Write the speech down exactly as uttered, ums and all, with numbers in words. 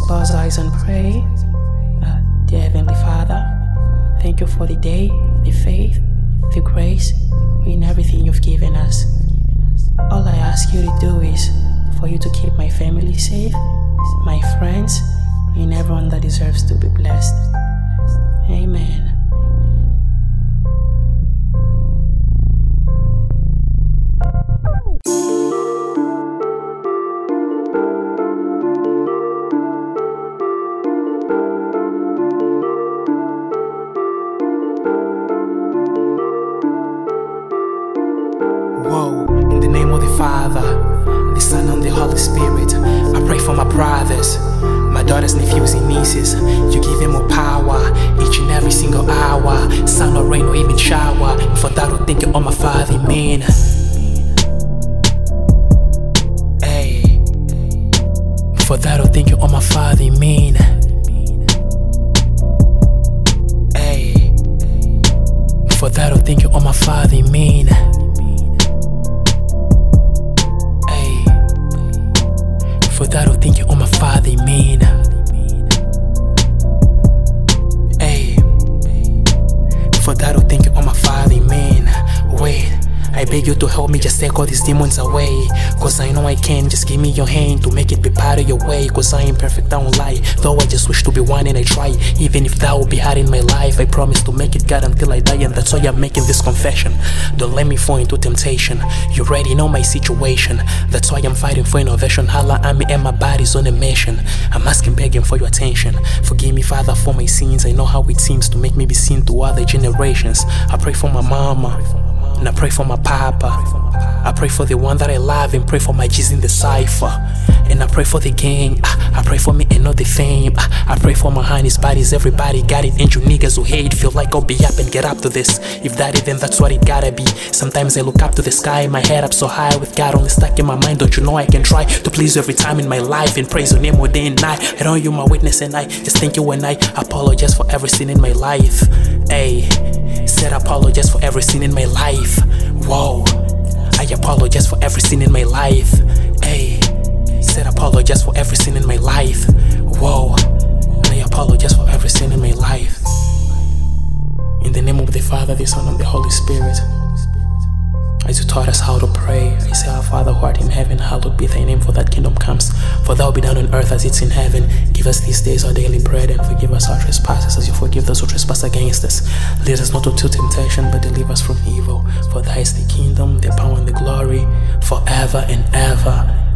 close our eyes and pray. Uh, dear Heavenly Father, thank you for the day, the faith, the grace, in everything you've given us. All I ask you to do is for you to keep my family safe, my friends, and everyone that deserves to be blessed. Amen. Whoa, in the name of the Father, the Son, and the Holy Spirit, I pray for my brothers, my daughters, nephews, and nieces. You give them more power each and every single hour, sun or rain or even shower. For that, I thank you, oh my Father, amen. Hey, for that, I thank you, oh my Father, amen. Hey, for that, I thank you, oh my Father, amen. For that, I thank you, oh my Father, amen. Hey, for that, I thank you, oh my Father, amen. Wait, I beg you to help me just take all these demons away, cause I know I can. Just give me your hand to make it be part of your way, cause I ain't perfect, I won't lie. Though I just wish to be one and I try. Even if that will be hard in my life, I promise to make it God until I die. And that's why I'm making this confession. Don't let me fall into temptation. You already know my situation. That's why I'm fighting for innovation. Holla at me and my body's on a mission. I'm asking, begging for your attention. Forgive me, Father, for my sins. I know how it seems to make me be seen to other generations. I pray for my mama, and I pray for my papa. I pray for the one that I love, and pray for my G's in the cipher. And I pray for the gang, I pray for me and not the fame. I pray for my honeys, bodies, everybody got it. And you niggas who hate, feel like I'll be up and get up to this. If that is, then that's what it gotta be. Sometimes I look up to the sky, my head up so high, with God only stuck in my mind. Don't you know I can try to please you every time in my life, and praise your name all day and night. I know you my witness, and I just thank you, and I apologize for every sin in my life. Ayy, said apologize for every sin in my life. Whoa, I apologize for every sin in my life. Ayy, said apologize for every sin in my life. Whoa, and I apologize for every sin in my life. In the name of the Father, the Son, and the Holy Spirit. As you taught us how to pray, I say, Our Father who art in heaven, hallowed be thy name, for that kingdom comes. For thou be done on earth as it's in heaven. Give us these days our daily bread, and forgive us our trespasses as you forgive those who trespass against us. Lead us not into temptation, but deliver us from evil. For thy is the kingdom, the power, and the glory, forever and ever.